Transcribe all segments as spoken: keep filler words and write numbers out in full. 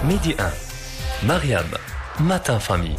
Midi un. Mariam, Matin Famille.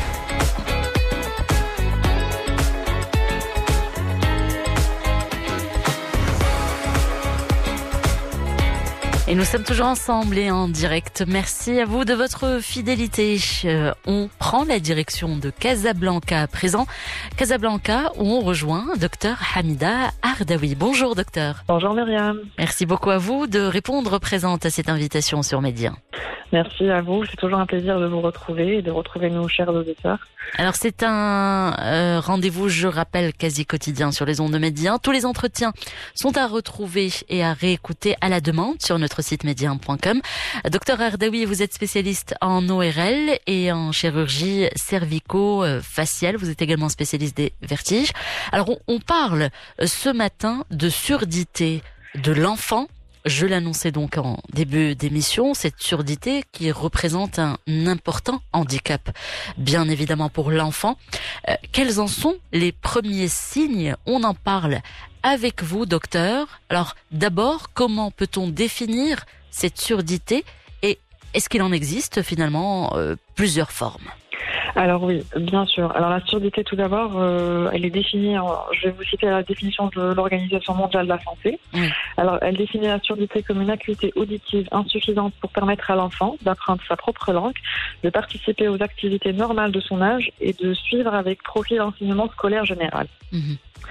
Et nous sommes toujours ensemble et en direct. Merci à vous de votre fidélité. Euh, on prend la direction de Casablanca à présent. Casablanca où on rejoint Docteur Hamida Ardaoui. Bonjour docteur. Bonjour Myriam. Merci beaucoup à vous de répondre présente à cette invitation sur Média. Merci à vous. C'est toujours un plaisir de vous retrouver et de retrouver nos chers auditeurs. Alors c'est un euh, rendez-vous, je rappelle, quasi quotidien sur les ondes de Média. Tous les entretiens sont à retrouver et à réécouter à la demande sur notre site média un point com. Docteur Ardaoui, vous êtes spécialiste en O R L et en chirurgie cervico-faciale. Vous êtes également spécialiste des vertiges. Alors on, on parle ce matin de surdité de l'enfant. Je l'annonçais donc en début d'émission, cette surdité qui représente un important handicap, bien évidemment pour l'enfant. Euh, quels en sont les premiers signes? On en parle avec vous, docteur. Alors d'abord, comment peut-on définir cette surdité et est-ce qu'il en existe finalement euh, plusieurs formes? Alors oui, bien sûr. Alors la surdité, tout d'abord, euh, elle est définie, en, je vais vous citer la définition de l'Organisation mondiale de la santé. Oui. Alors elle définit la surdité comme une acuité auditive insuffisante pour permettre à l'enfant d'apprendre sa propre langue, de participer aux activités normales de son âge et de suivre avec profit l'enseignement scolaire général. Mmh.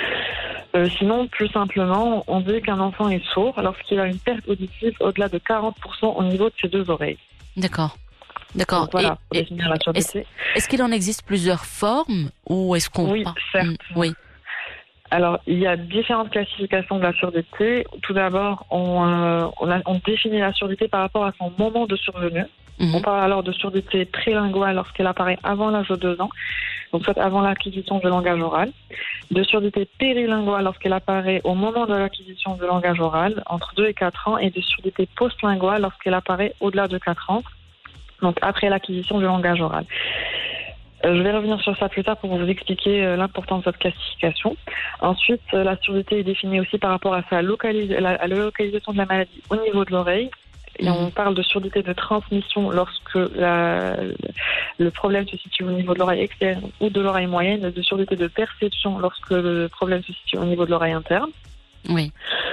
Euh, sinon, plus simplement, on dit qu'un enfant est sourd lorsqu'il a une perte auditive au-delà de quarante pour cent au niveau de ses deux oreilles. D'accord. D'accord. Donc, voilà, et, et, la est-ce, est-ce qu'il en existe plusieurs formes ou est-ce qu'on... Oui, certes. Mmh, oui. Alors, il y a différentes classifications de la surdité. Tout d'abord, on, euh, on, a, on définit la surdité par rapport à son moment de survenue. Mmh. On parle alors de surdité trilinguale lorsqu'elle apparaît avant l'âge de deux ans, donc soit avant l'acquisition du langage oral. De surdité périlinguale lorsqu'elle apparaît au moment de l'acquisition du langage oral, entre deux et quatre ans. Et de surdité postlinguale lorsqu'elle apparaît au-delà de quatre ans, donc après l'acquisition du langage oral. Euh, je vais revenir sur ça plus tard pour vous expliquer euh, l'importance de cette classification. Ensuite, euh, la surdité est définie aussi par rapport à, sa localis- la, à la localisation de la maladie au niveau de l'oreille. Et on parle de surdité de transmission lorsque la, le problème se situe au niveau de l'oreille externe ou de l'oreille moyenne, de surdité de perception lorsque le problème se situe au niveau de l'oreille interne. Oui.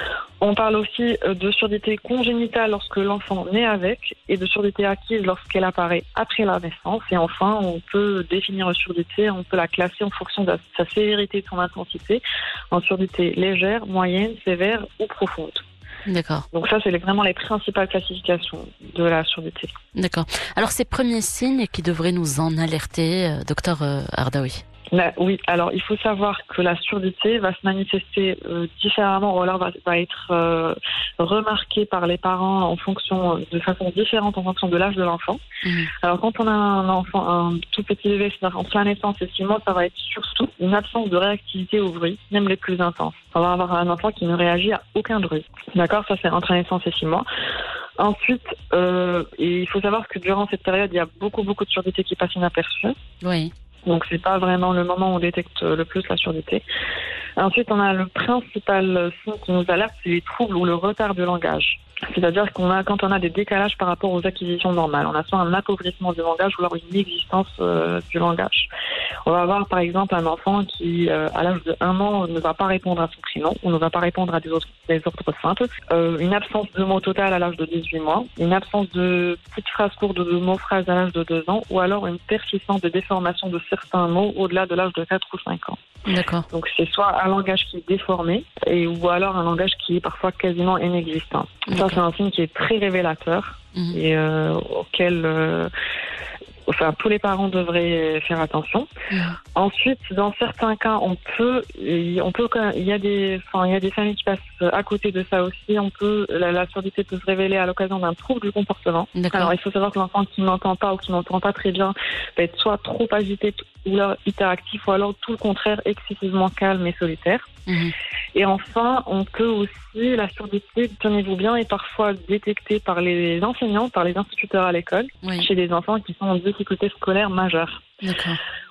On parle aussi de surdité congénitale lorsque l'enfant naît avec et de surdité acquise lorsqu'elle apparaît après la naissance. Et enfin, on peut définir une surdité, on peut la classer en fonction de sa sévérité et de son intensité en surdité légère, moyenne, sévère ou profonde. D'accord. Donc ça, c'est vraiment les principales classifications de la surdité. D'accord. Alors ces premiers signes qui devraient nous en alerter, euh, docteur euh, Ardaoui. Là, oui, alors il faut savoir que la surdité va se manifester euh, différemment, ou alors va, va être euh, remarquée par les parents en fonction, de façon différente en fonction de l'âge de l'enfant. Mmh. Alors quand on a un enfant, un tout petit bébé, c'est-à-dire entre la naissance et six mois, ça va être surtout une absence de réactivité au bruit, même les plus intenses. On va avoir un enfant qui ne réagit à aucun bruit. D'accord, ça c'est entre la naissance et six mois. Ensuite, euh, et il faut savoir que durant cette période, il y a beaucoup beaucoup de surdité qui passent inaperçues. Oui. Donc c'est pas vraiment le moment où on détecte le plus la surdité. Ensuite, on a le principal signe qui nous alerte, c'est les troubles ou le retard de langage. C'est-à-dire qu'on a, quand on a des décalages par rapport aux acquisitions normales, on a soit un appauvrissement du langage ou alors une inexistence euh, du langage. On va avoir par exemple un enfant qui, euh, à l'âge de un an, ne va pas répondre à son prénom, ou ne va pas répondre à des autres, des ordres simples, euh, une absence de mots total à l'âge de dix-huit mois, une absence de petites phrases courtes de mots-phrases à l'âge de deux ans, ou alors une persistance de déformation de certains mots au-delà de l'âge de quatre ou cinq ans. D'accord. Donc c'est soit un langage qui est déformé, et, ou alors un langage qui est parfois quasiment inexistant. Ça, c'est un signe qui est très révélateur mmh. et euh, auquel euh, enfin, tous les parents devraient faire attention. Mmh. Ensuite, dans certains cas, on peut, on peut, il y a des, enfin, il y a des familles qui passent à côté de ça aussi. On peut, la, la surdité peut se révéler à l'occasion d'un trouble du comportement. D'accord. Alors, il faut savoir que l'enfant qui n'entend pas ou qui n'entend pas très bien peut être soit trop agité ou alors hyperactif, ou alors tout le contraire, excessivement calme et solitaire. Mmh. Et enfin, on peut aussi, la surdité, tenez-vous bien, est parfois détectée par les enseignants, par les instituteurs à l'école, oui. chez des enfants qui sont en difficulté scolaire majeure. D'accord.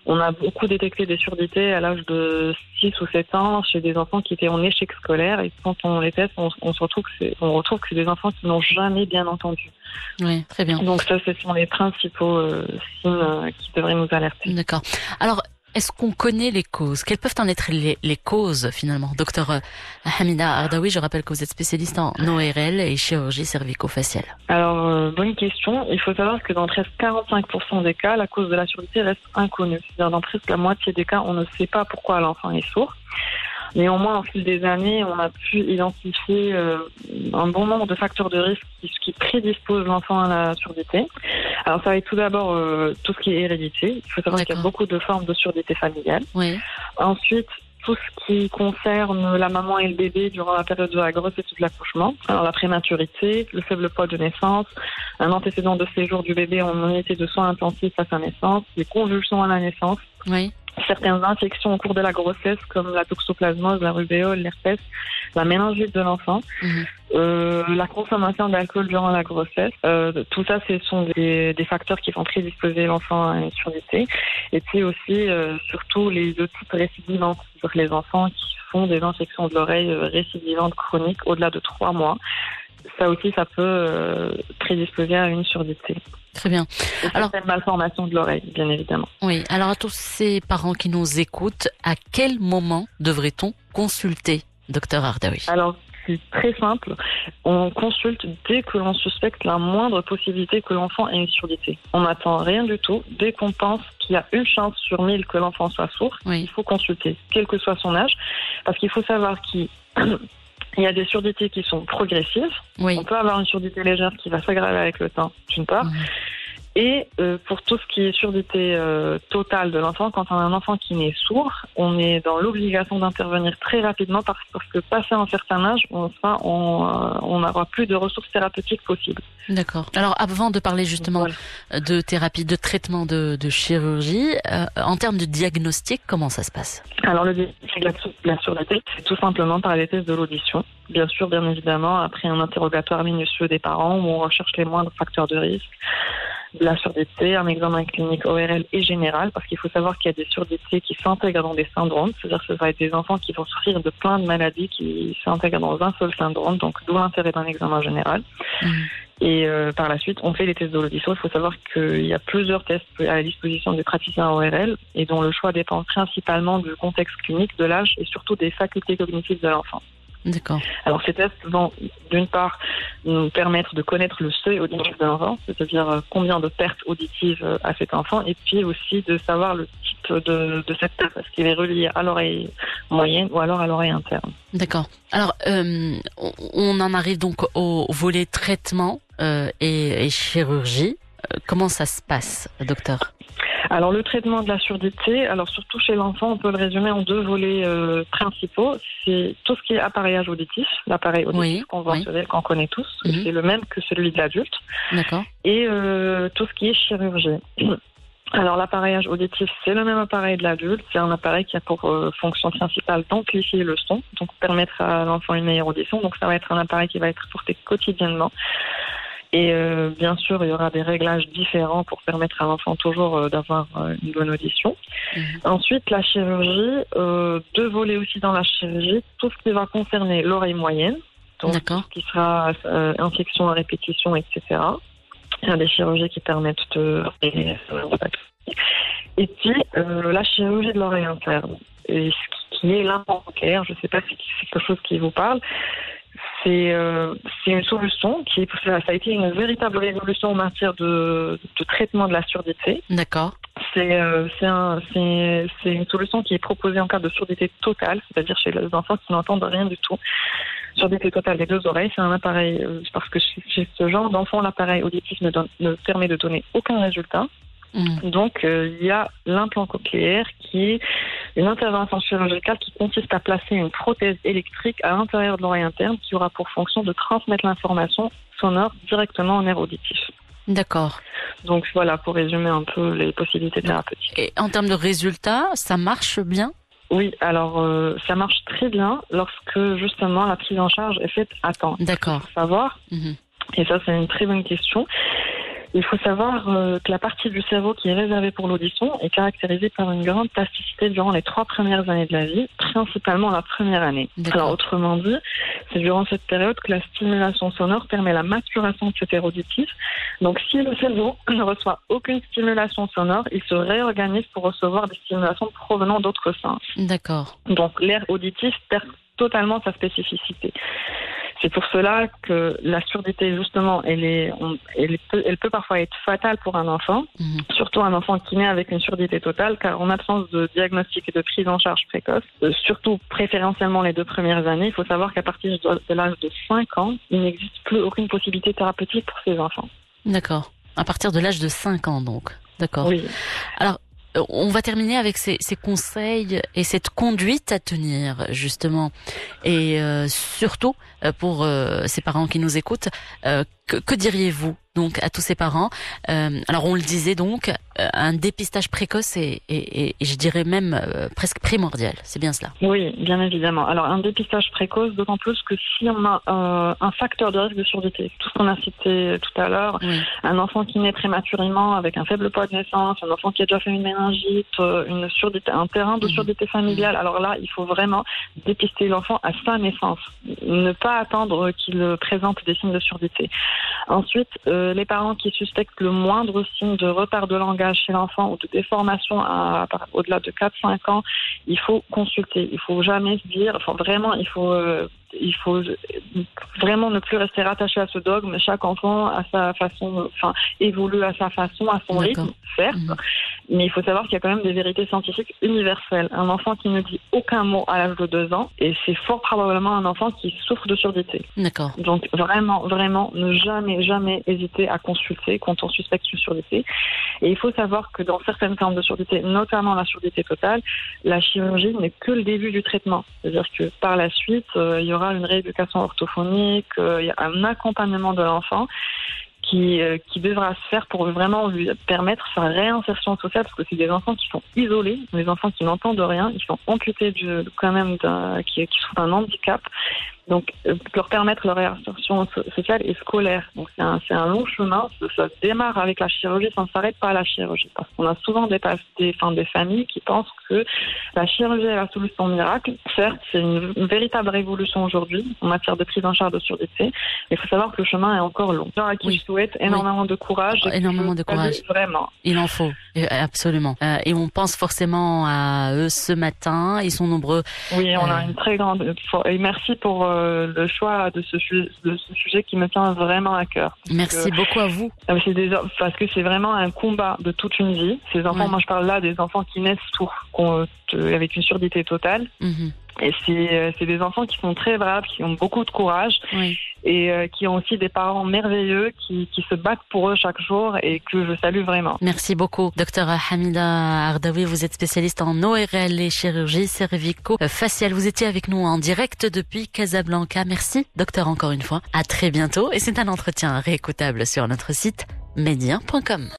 On a beaucoup détecté des surdités à l'âge de six ou sept ans chez des enfants qui étaient en échec scolaire. Et quand on les teste, on, on se retrouve que c'est, on retrouve que c'est des enfants qui n'ont jamais bien entendu. Oui, très bien. Donc ça, ce sont les principaux euh, signes euh, qui devraient nous alerter. D'accord. Alors, est-ce qu'on connaît les causes? Quelles peuvent en être les, les causes, finalement? Docteur Hamida Ardaoui, je rappelle que vous êtes spécialiste en O R L et chirurgie cervico-faciale. Alors, euh, bonne question. Il faut savoir que dans presque quarante-cinq pour cent des cas, la cause de la surdité reste inconnue. C'est-à-dire, dans presque la moitié des cas, on ne sait pas pourquoi l'enfant est sourd. Néanmoins, au fil des années, on a pu identifier euh, un bon nombre de facteurs de risque qui, qui prédisposent l'enfant à la surdité. Alors, ça va être tout d'abord euh, tout ce qui est hérédité. Il faut savoir D'accord. qu'il y a beaucoup de formes de surdité familiale. Oui. Ensuite, tout ce qui concerne la maman et le bébé durant la période de la grossesse et de l'accouchement. Alors, la prématurité, le faible poids de naissance, un antécédent de séjour du bébé en unité de soins intensifs à sa naissance, les convulsions à la naissance. Oui. Certaines infections au cours de la grossesse, comme la toxoplasmose, la rubéole, l'herpès, la méningite de l'enfant, mmh. euh, la consommation d'alcool durant la grossesse. Euh, tout ça, ce sont des, des facteurs qui vont prédisposer l'enfant à une surdité. Et puis aussi, euh, surtout, les otites récidivantes, c'est-à-dire les enfants qui font des infections de l'oreille récidivantes chroniques au-delà de trois mois. Ça aussi, ça peut euh, prédisposer à une surdité. Très bien. Et alors, c'est une malformation de l'oreille, bien évidemment. Oui. Alors, à tous ces parents qui nous écoutent, à quel moment devrait-on consulter, docteur Ardaoui? Alors, c'est très simple. On consulte dès que l'on suspecte la moindre possibilité que l'enfant ait une surdité. On n'attend rien du tout. Dès qu'on pense qu'il y a une chance sur mille que l'enfant soit sourd, oui. il faut consulter, quel que soit son âge, parce qu'il faut savoir qu'il Il y a des surdités qui sont progressives. Oui. On peut avoir une surdité légère qui va s'aggraver avec le temps, d'une part. Mmh. Et euh, pour tout ce qui est surdité euh, totale de l'enfant, quand on a un enfant qui naît sourd, on est dans l'obligation d'intervenir très rapidement parce, parce que passé un certain âge, on sera, on, euh, on n'aura plus de ressources thérapeutiques possibles. D'accord. Alors avant de parler justement voilà. de thérapie, de traitement, de, de chirurgie, euh, en termes de diagnostic, comment ça se passe? Alors le diagnostic de la surdité, c'est tout simplement par les tests de l'audition. Bien sûr, bien évidemment, après un interrogatoire minutieux des parents où on recherche les moindres facteurs de risque. De la surdité, un examen clinique O R L et général, parce qu'il faut savoir qu'il y a des surdités qui s'intègrent dans des syndromes, c'est-à-dire que ça va être des enfants qui vont souffrir de plein de maladies qui s'intègrent dans un seul syndrome, donc d'où l'intérêt d'un examen général. Mmh. Et euh, par la suite, on fait les tests de l'audition. Il faut savoir qu'il y a plusieurs tests à la disposition des praticiens O R L et dont le choix dépend principalement du contexte clinique, de l'âge et surtout des facultés cognitives de l'enfant. D'accord. Alors ces tests vont d'une part nous permettre de connaître le seuil auditif de l'enfant, c'est-à-dire combien de pertes auditives a cet enfant, et puis aussi de savoir le type de, de cette perte, est-ce qu'il est relié à l'oreille moyenne ou alors à l'oreille interne. D'accord. Alors euh, on en arrive donc au volet traitement euh, et, et chirurgie. Euh, comment ça se passe, docteur ? Alors le traitement de la surdité, alors surtout chez l'enfant, on peut le résumer en deux volets euh, principaux. C'est tout ce qui est appareillage auditif, l'appareil auditif oui, conventionnel oui. qu'on connaît tous, mm-hmm. c'est le même que celui de l'adulte. D'accord. Et euh, tout ce qui est chirurgie. Alors l'appareillage auditif, c'est le même appareil de l'adulte, c'est un appareil qui a pour euh, fonction principale d'amplifier le son, donc permettre à l'enfant une meilleure audition. Donc ça va être un appareil qui va être porté quotidiennement. Et euh, bien sûr, il y aura des réglages différents pour permettre à l'enfant toujours euh, d'avoir euh, une bonne audition. Mmh. Ensuite, la chirurgie, euh, deux volets aussi dans la chirurgie, tout ce qui va concerner l'oreille moyenne, donc D'accord. tout ce qui sera euh, infection à répétition, et cetera. Il y a des chirurgies qui permettent de... Et puis, euh, la chirurgie de l'oreille interne, et ce qui est l'implant cochléaire, je ne sais pas si c'est quelque chose qui vous parle. C'est, euh, c'est une solution qui ça a été une véritable révolution en matière de, de traitement de la surdité. D'accord. C'est, euh, c'est, un, c'est, c'est une solution qui est proposée en cas de surdité totale, c'est-à-dire chez les enfants qui n'entendent rien du tout. Surdité totale des deux oreilles, c'est un appareil, euh, parce que chez, chez ce genre d'enfant, l'appareil auditif ne, donne, ne permet de donner aucun résultat. Mmh. Donc, euh, il y a l'implant cochléaire qui est une intervention chirurgicale qui consiste à placer une prothèse électrique à l'intérieur de l'oreille interne qui aura pour fonction de transmettre l'information sonore directement au nerf auditif. D'accord. Donc voilà, pour résumer un peu les possibilités thérapeutiques. Et en termes de résultats, ça marche bien ? Oui, alors euh, ça marche très bien lorsque justement la prise en charge est faite à temps. D'accord. Il faut savoir, mmh. et ça c'est une très bonne question, Il faut savoir euh, que la partie du cerveau qui est réservée pour l'audition est caractérisée par une grande plasticité durant les trois premières années de la vie, principalement la première année. D'accord. Alors autrement dit, c'est durant cette période que la stimulation sonore permet la maturation de cet air auditif. Donc si le cerveau ne reçoit aucune stimulation sonore, il se réorganise pour recevoir des stimulations provenant d'autres sens. D'accord. Donc l'air auditif perd totalement sa spécificité. C'est pour cela que la surdité, justement, elle, est, on, elle, peut, elle peut parfois être fatale pour un enfant, mmh. surtout un enfant qui naît avec une surdité totale, car en absence de diagnostic et de prise en charge précoce, euh, surtout préférentiellement les deux premières années, il faut savoir qu'à partir de l'âge de cinq ans, il n'existe plus aucune possibilité thérapeutique pour ces enfants. D'accord. À partir de l'âge de cinq ans, donc. D'accord. Oui. Alors, on va terminer avec ces, ces conseils et cette conduite à tenir, justement. Et euh, surtout, pour euh, ces parents qui nous écoutent, euh, que, que diriez-vous donc à tous ces parents? euh, Alors, on le disait donc, euh, un dépistage précoce est, est, est, et je dirais même euh, presque primordial. C'est bien cela? Oui, bien évidemment. Alors, un dépistage précoce, d'autant plus que si on a euh, un facteur de risque de surdité, tout ce qu'on a cité tout à l'heure, oui. Un enfant qui naît prématurément avec un faible poids de naissance, un enfant qui a déjà fait une méningite, une surdité, un terrain de surdité familiale, alors là, il faut vraiment dépister l'enfant à sa naissance. Ne pas attendre qu'il présente des signes de surdité. Ensuite, euh, les parents qui suspectent le moindre signe de retard de langage chez l'enfant ou de déformation à, à, au-delà de quatre à cinq ans, il faut consulter. Il faut jamais se dire, enfin vraiment, il faut, euh, il faut vraiment ne plus rester rattaché à ce dogme. Chaque enfant a sa façon, enfin évolue à sa façon, à son D'accord. rythme, certes. Mmh. Mais il faut savoir qu'il y a quand même des vérités scientifiques universelles. Un enfant qui ne dit aucun mot à l'âge de deux ans, et c'est fort probablement un enfant qui souffre de surdité. D'accord. Donc vraiment, vraiment, ne jamais, jamais hésiter à consulter quand on suspecte une surdité. Et il faut savoir que dans certaines formes de surdité, notamment la surdité totale, la chirurgie n'est que le début du traitement. C'est-à-dire que par la suite, euh, il y aura une rééducation orthophonique, euh, il y a un accompagnement de l'enfant qui, euh, qui devra se faire pour vraiment lui permettre sa réinsertion sociale, parce que c'est des enfants qui sont isolés, des enfants qui n'entendent rien, ils sont amputés du, quand même d'un, qui, qui souffrent d'un handicap. Donc, euh, leur permettre leur réinsertion sociale et scolaire. Donc, c'est un, c'est un long chemin. Ça, ça démarre avec la chirurgie, ça ne s'arrête pas à la chirurgie. Parce qu'on a souvent des, des, enfin, des familles qui pensent que la chirurgie est la solution miracle. Certes, c'est une, une véritable révolution aujourd'hui en matière de prise en charge de surdité. Mais il faut savoir que le chemin est encore long. À qui oui. je souhaite énormément oui. de courage. Oh, énormément de courage. Vraiment. Il en faut. Absolument. Euh, et on pense forcément à eux ce matin. Ils sont nombreux. Oui, on euh... a une très grande... Et merci pour euh, le choix de ce, de ce sujet qui me tient vraiment à cœur. Merci que, beaucoup à vous. C'est des, parce que c'est vraiment un combat de toute une vie. Ces enfants, ouais. moi je parle là des enfants qui naissent tout, avec une surdité totale. Mm-hmm. Et c'est, c'est des enfants qui sont très braves, qui ont beaucoup de courage oui. et euh, qui ont aussi des parents merveilleux qui, qui se battent pour eux chaque jour et que je salue vraiment. Merci beaucoup. Docteur Hamida Ardaoui, vous êtes spécialiste en O R L et chirurgie cervico-faciale. Vous étiez avec nous en direct depuis Casablanca. Merci, docteur, encore une fois. À très bientôt. Et c'est un entretien réécoutable sur notre site média point com.